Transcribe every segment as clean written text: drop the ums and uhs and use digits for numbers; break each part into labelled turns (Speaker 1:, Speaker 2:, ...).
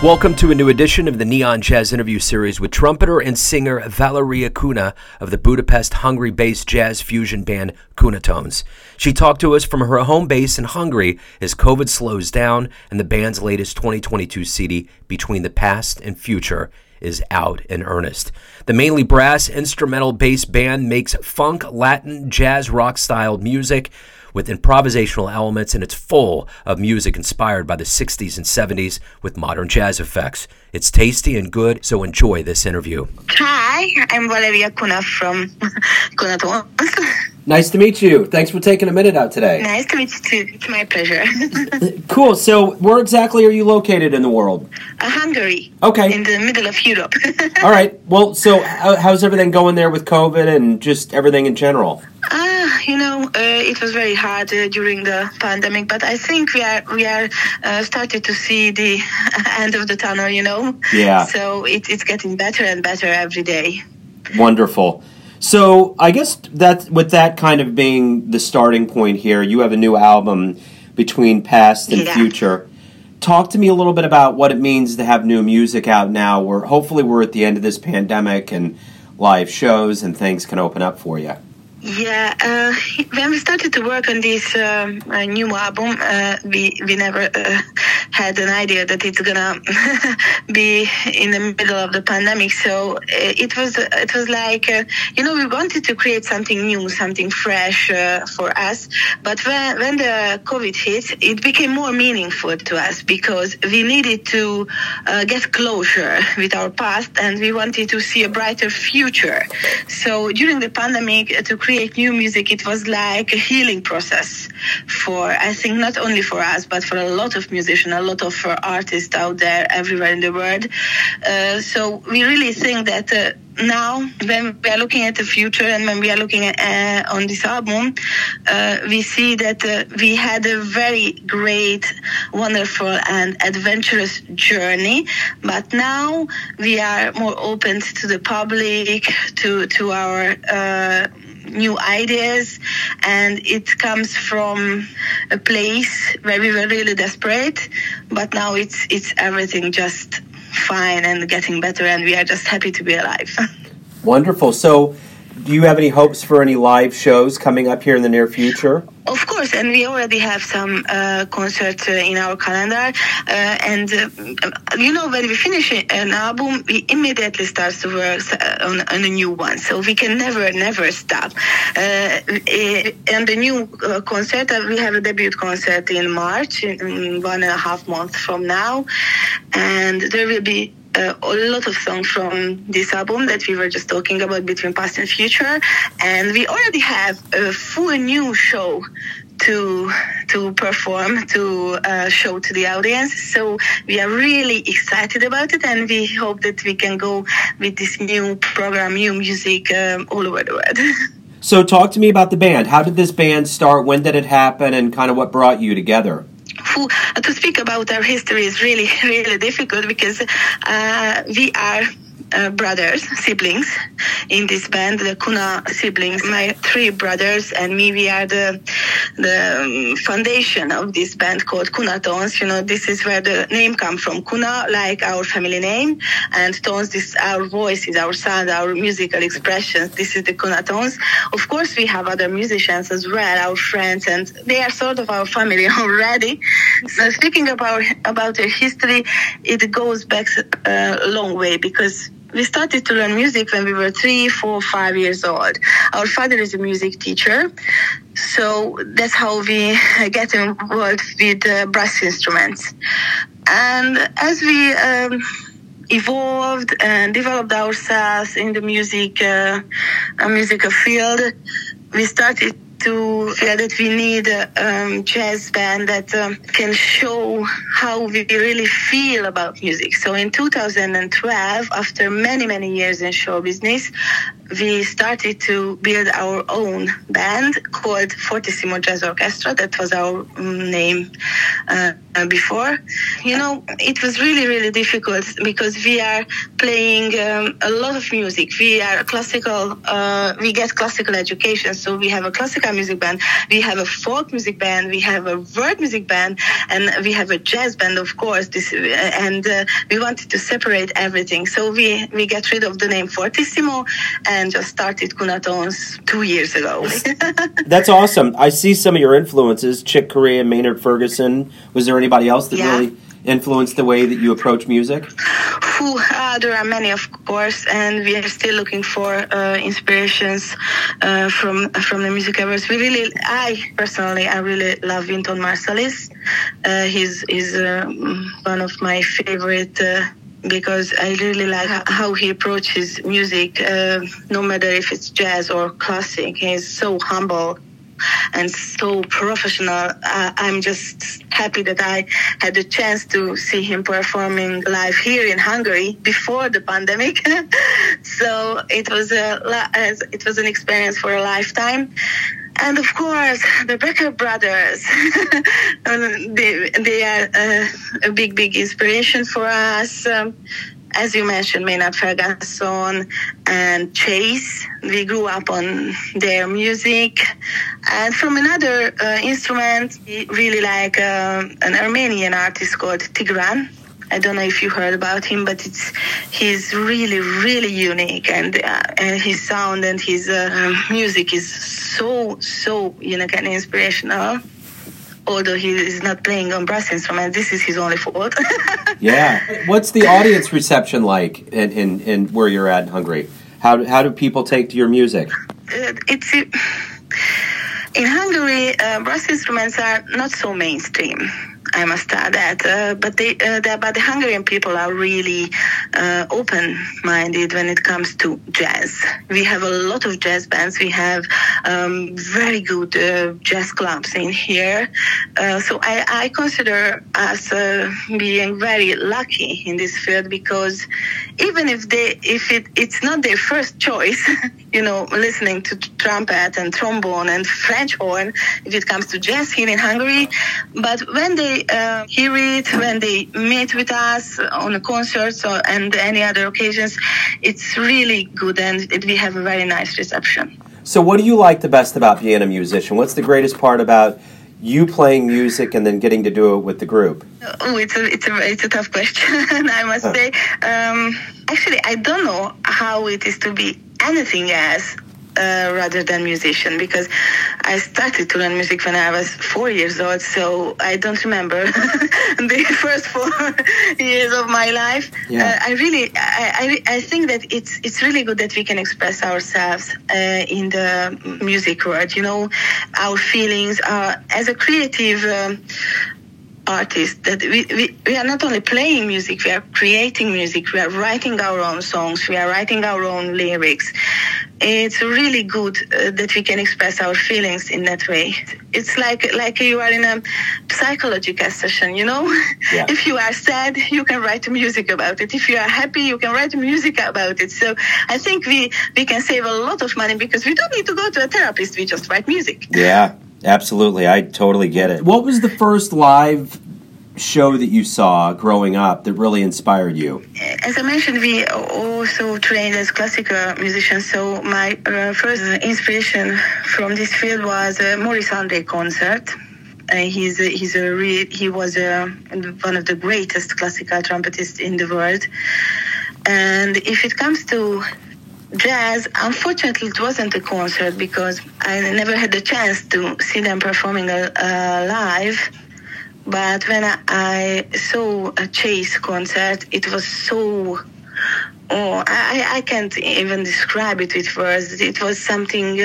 Speaker 1: Welcome to a new edition of the Neon Jazz interview series with trumpeter and singer Valeria Kuna of the Budapest, Hungary-based jazz fusion band Kunatones. She talked to us from her home base in Hungary as COVID slows down and the band's latest 2022 CD, Between the Past and Future, is out in earnest. The mainly brass, instrumental-based band makes funk, Latin, jazz, rock-styled music with improvisational elements, and it's full of music inspired by the 60s and 70s with modern jazz effects. It's tasty and good, so enjoy this interview.
Speaker 2: Hi, I'm Valeria Kuna from Kunatones.
Speaker 1: Nice to meet you. Thanks for taking a minute out today.
Speaker 2: Nice to meet you too. It's my pleasure.
Speaker 1: Cool. So where exactly are you located in the world?
Speaker 2: Hungary.
Speaker 1: Okay.
Speaker 2: In the middle of Europe.
Speaker 1: All right. Well, so how's everything going there with COVID and just everything in general?
Speaker 2: It was very hard during the pandemic, but I think we are starting to see the end of the tunnel,
Speaker 1: Yeah.
Speaker 2: So it's getting better and better every day.
Speaker 1: Wonderful. So I guess that with that kind of being the starting point here, you have a new album, Between Past and Future. Talk to me a little bit about what it means to have new music out now. Hopefully we're at the end of this pandemic and live shows and things can open up for you.
Speaker 2: Yeah, when we started to work on this new album, we never had an idea that it's gonna be in the middle of the pandemic. So it was like we wanted to create something new, something fresh for us. But when the COVID hit, it became more meaningful to us because we needed to get closure with our past, and we wanted to see a brighter future. So during the pandemic, to create new music, it was like a healing process for, I think, not only for us, but for a lot of musicians, a lot of artists out there everywhere in the world. So we really think that now, when we are looking at the future and when we are looking at, on this album, we see that we had a very great, wonderful and adventurous journey. But now we are more open to the public, to our new ideas, and it comes from a place where we were really desperate, but now it's everything just fine and getting better, and we are just happy to be alive.
Speaker 1: Wonderful. So do you have any hopes for any live shows coming up here in the near future?
Speaker 2: Of course, and we already have some concerts in our calendar. When we finish an album, we immediately start to work on a new one. So we can never stop. And the new concert, we have a debut concert in March, in 1.5 months from now. And there will be a lot of songs from this album that we were just talking about, Between Past and Future, and we already have a full new show to perform, to show to the audience. So we are really excited about it, and we hope that we can go with this new program, new music all over the world.
Speaker 1: So talk to me about the band. How did this band start? When did it happen? And kind of what brought you together?
Speaker 2: To speak about our history is really, really difficult because we are brothers, siblings in this band, the Kuna siblings. My 3 brothers and me, we are the foundation of this band called Kunatones. This is where the name comes from. Kuna, like our family name, and tones, this our voices, our sound, our musical expressions. This is the Kunatones. Of course, we have other musicians as well, our friends, and they are sort of our family already. So speaking about their history, it goes back a long way because we started to learn music when we were 3, 4, 5 years old. Our father is a music teacher, so that's how we get involved with brass instruments. And as we evolved and developed ourselves in the musical field, we started to feel that we need a jazz band that can show how we really feel about music. So in 2012, after many years in show business, we started to build our own band called Fortissimo Jazz Orchestra. That was our name before. It was really, really difficult because we are playing a lot of music. We are classical, we get classical education, so we have a classical music band, we have a folk music band, we have a world music band, and we have a jazz band, of course. We wanted to separate everything, so we get rid of the name Fortissimo and just started Kunatones 2 years ago.
Speaker 1: That's awesome. I see some of your influences, Chick Corea, Maynard Ferguson. Was there anybody else that really influenced the way that you approach music?
Speaker 2: There are many, of course, and we are still looking for inspirations from the music lovers. I personally really love Wynton Marsalis. He's one of my favorite. Because I really like how he approaches music, no matter if it's jazz or classic. He's so humble and so professional. I'm just happy that I had the chance to see him performing live here in Hungary before the pandemic. So it was an experience for a lifetime. And of course, the Becker brothers, they are a big inspiration for us. As you mentioned, Maynard Ferguson and Chase, we grew up on their music. And from another instrument, we really like an Armenian artist called Tigran. I don't know if you heard about him, but he's really, really unique, and his sound and his music is so unique and inspirational. Although he is not playing on brass instruments, this is his only fault.
Speaker 1: Yeah. What's the audience reception like in where you're at in Hungary? How do people take to your music?
Speaker 2: In Hungary, brass instruments are not so mainstream, I must add that. But the Hungarian people are really open-minded when it comes to jazz. We have a lot of jazz bands. We have very good jazz clubs in here. So I consider us being very lucky in this field, because even if it's not their first choice, listening to trumpet and trombone and French horn, if it comes to jazz here in Hungary, but when they hear it, when they meet with us on a concert and any other occasions, it's really good, and we have a very nice reception.
Speaker 1: So what do you like the best about being a musician? What's the greatest part about you playing music and then getting to do it with the group?
Speaker 2: Oh, it's a tough question, I must say. Actually, I don't know how it is to be anything else rather than musician, because I started to learn music when I was 4 years old, so I don't remember the first 4 years of my life.
Speaker 1: Yeah.
Speaker 2: I think that it's really good that we can express ourselves in the music world. Our feelings as a creative artist, that we are not only playing music, we are creating music, we are writing our own songs, we are writing our own lyrics. It's really good that we can express our feelings in that way. It's like you are in a psychological session, Yeah. If you are sad, you can write music about it. If you are happy, you can write music about it. So I think we can save a lot of money, because we don't need to go to a therapist, we just write music.
Speaker 1: Yeah, absolutely. I totally get it. What was the first live show that you saw growing up that really inspired you?
Speaker 2: As I mentioned, we also trained as classical musicians, so my first inspiration from this field was a Maurice André concert. He was one of the greatest classical trumpetists in the world. And if it comes to jazz, unfortunately, it wasn't a concert, because I never had the chance to see them performing live. But when I saw a Chase concert, it was so... I can't even describe it with words. It was something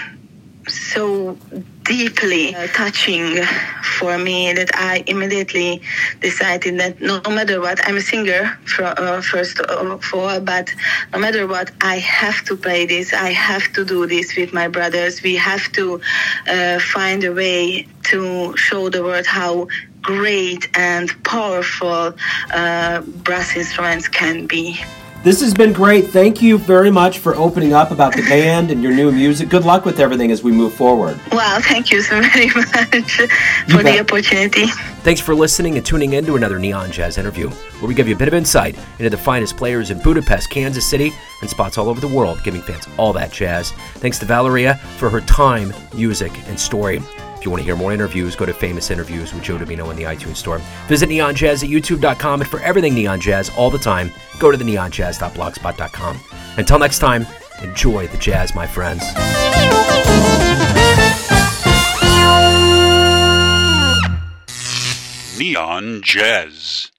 Speaker 2: so deeply touching for me that I immediately decided that no matter what, I'm a singer first of all, but no matter what, I have to play this. I have to do this with my brothers. We have to find a way to show the world how great and powerful brass instruments can be.
Speaker 1: This has been great. Thank you very much for opening up about the band and your new music. Good luck with everything as we move forward.
Speaker 2: Well, thank you so very much for the opportunity.
Speaker 1: Thanks for listening and tuning in to another Neon Jazz interview, where we give you a bit of insight into the finest players in Budapest, Kansas City, and spots all over the world, giving fans all that jazz. Thanks to Valeria for her time, music, and story. If you want to hear more interviews, go to Famous Interviews with Joe Domino in the iTunes Store. Visit neonjazz at youtube.com, and for everything Neon Jazz all the time, go to the neonjazz.blogspot.com. Until next time, enjoy the jazz, my friends.
Speaker 3: Neon Jazz.